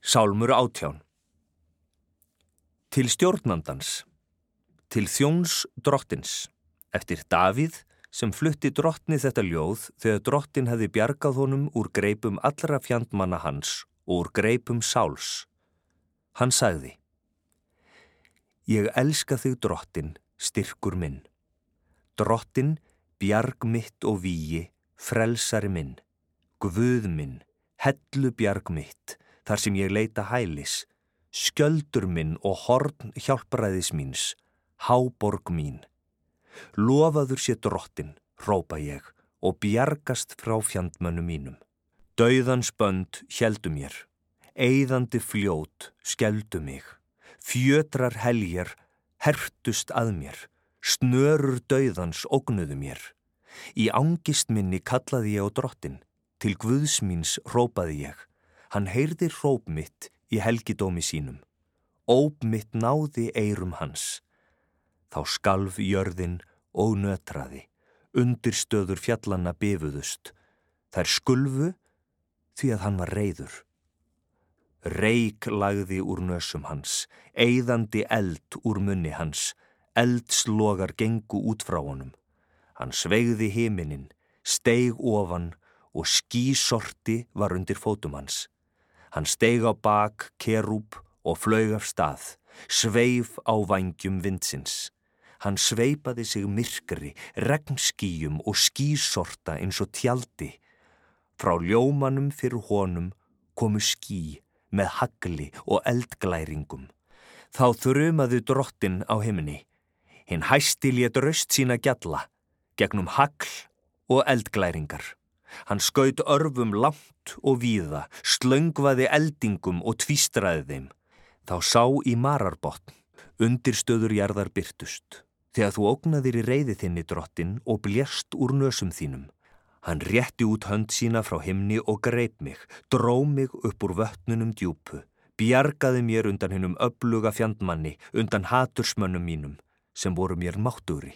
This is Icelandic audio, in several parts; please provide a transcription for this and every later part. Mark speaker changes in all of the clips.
Speaker 1: Sálmur 18. Til stjórnandans, til þjóns drottins, eftir Davíð sem flutti drottni þetta ljóð þegar drottin hefði bjargað honum úr greipum allra fjandmanna hans og úr greipum Sáls. Hann sagði: Ég elska þig, drottin, styrkur minn. Drottin, bjarg mitt og vígi, frelsari minn. Guð minn, hellu bjarg mitt, þar sem ég leita hælis, skjöldur minn og horn hjálpræðis míns, háborg mín. Lofaður sé drottin, hrópa ég, og bjargast frá fjandmönnum mínum. Dauðans bönd héldu mér, eyðandi fljót skeldu mig, fjötrar heljar hertust að mér, snörur dauðans ógnuðu mér. Í angist minni kallaði ég á drottin, til Guðs míns hrópaði ég. Hann heyrði hróp mitt í helgidómi sínum. Óp mitt náði eyrum hans. Þá skalf jörðin og nötraði. Undirstöður fjallanna bifuðust. Þær skulfu því að hann var reiður. Reik lagði úr nösum hans, eyðandi eld úr munni hans. Eldslogar gengu út frá honum. Hann sveigði himinin, steig ofan og skýsorti var undir fótum hans. Hann steig á bak kerúb og flaug af stað, sveif á vængjum vindsins. Hann sveipaði sig myrkri, regnskýjum og skýsorta eins og tjaldi. Frá ljómanum fyrir honum komu ský með hagli og eldglæringum. Þá þrumaði drottin á himni. Hinn hæsti lét raust sína gjalla, gegnum hagl og eldglæringar. Hann skaut örvum langt og víða, slöngvaði eldingum og tvístraði þeim. Þá sá í mararbotn, undirstöður jarðar birtust. Þegar þú ógnaðir í reiði þinni, drottin, og blést úr nösum þínum. Hann rétti út hönd sína frá himni og greip mig, dró mig upp úr vötnunum djúpu, bjargaði mér undan hinum öfluga fjandmanni, undan hatursmönnum mínum, sem voru mér máttugri.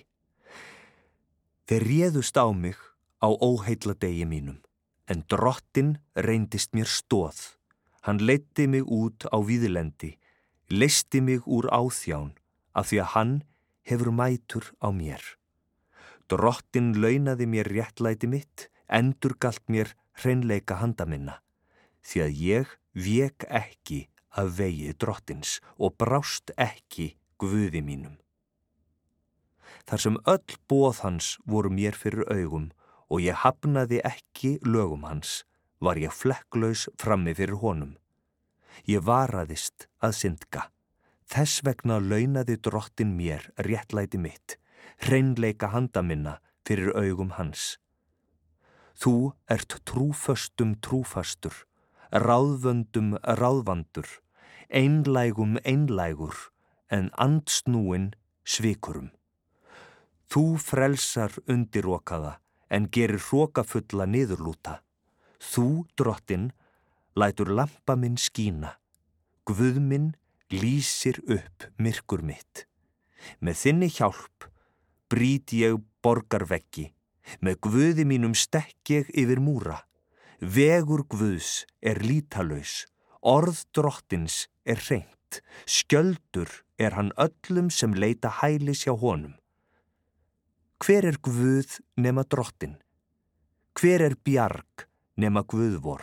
Speaker 1: Þeir réðust á mig á óheilladegi mínum, en drottin reyndist mér stoð. Hann leiddi mig út á víðlendi, leysti mig úr áþján, af því að hann hefur mætur á mér. Drottin launaði mér réttlæti mitt, endurgalt mér hreinleika handa minna, því að ég vék ekki af vegi drottins og brást ekki Guði mínum. Þar sem öll boð hans voru mér fyrir augum, og ég hafnaði ekki lögum hans, var ég flekklaus frammi fyrir honum. Ég varaðist að syndga. Þess vegna launaði drottin mér réttlæti mitt, hreinleika handa minna fyrir augum hans. Þú ert trúföstum trúfastur, ráðvöndum ráðvandur, einlægum einlægur, en andsnúin svikurum. Þú frelsar undirokaða, en gerir hrokafulla niðurlúta. Þú, drottin, lætur lampa minn skína. Guð minn lýsir upp myrkur mitt. Með þinni hjálp brýt ég borgarveggi. Með Guði mínum stekk ég yfir múra. Vegur Guðs er lítalaus. Orð drottins er hreint. Skjöldur er hann öllum sem leita hælis hjá honum. Hver er Guð nema drottin? Hver er bjarg nema Guð vor?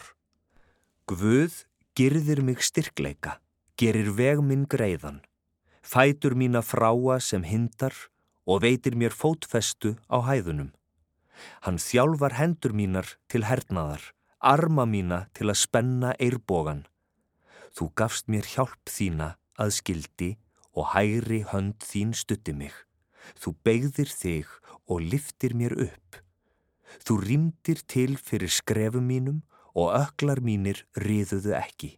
Speaker 1: Guð girðir mig styrkleika, gerir veg minn greiðan, fætur mína fráa sem hindar og veitir mér fótfestu á hæðunum. Hann þjálfar hendur mínar til hernaðar, arma mína til að spenna eirbogan. Þú gafst mér hjálp þína að skildi og hægri hönd þín studdi mig. Þú beygðir þig og lyftir mér upp. Þú rýmdir til fyrir skrefum mínum og öklar mínir riðuðu ekki.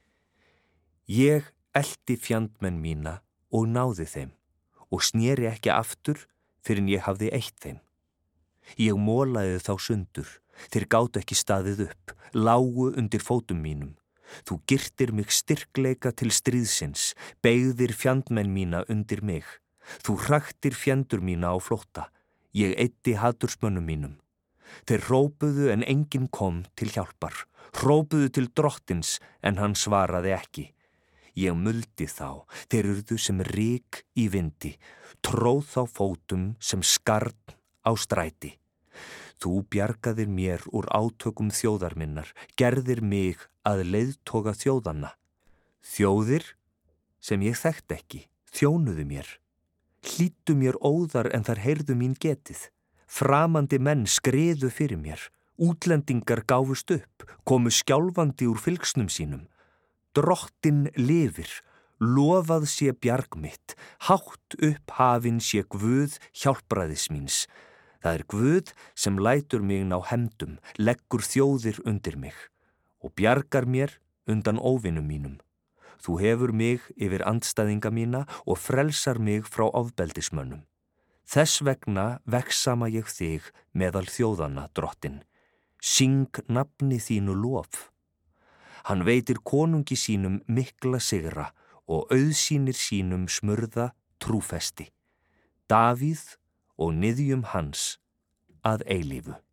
Speaker 1: Ég elti fjandmenn mína og náði þeim og sneri ekki aftur fyrr en ég hafði eytt þeim. Ég molaði þá sundur, þeir gátu ekki staðið upp, lágu undir fótum mínum. Þú girtir mig styrkleika til stríðsins, beygðir fjandmenn mína undir mig. Þú hraktir fjendur mína á flótta, ég eyddi hatursmönnum mínum. Þeir hrópuðu en enginn kom til hjálpar, hrópuðu til drottins en hann svaraði ekki. Ég muldi þá, þeir urðu sem ryk í vindi, tróð þá fótum sem skarn á stræti. Þú bjargaðir mér úr átökum þjóðar minnar, gerðir mig að leiðtoga þjóðanna. Þjóðir sem ég þekkt ekki, þjónuðu mér. Hlýddu mér óðar en þar heyrðu mín getið. Framandi menn skriðu fyrir mér, útlendingar gáfust upp, komu skjálfandi úr fylgsnum sínum. Drottinn lifir, lofað sé bjarg mitt, hátt upp hafinn sé Guð hjálpræðis míns. Það Guð sem lætur mig ná hefndum, leggur þjóðir undir mig og bjargar mér undan óvinum mínum. Þú hefur mig yfir andstæðinga mína og frelsar mig frá ofbeldismönnum. Þess vegna vegsama ég þig meðal þjóðanna, drottinn. Syng nafni þínu lof. Hann veitir konungi sínum mikla sigra og auðsýnir sínum smurða trúfesti. Davíð og niðjum hans að eilífu.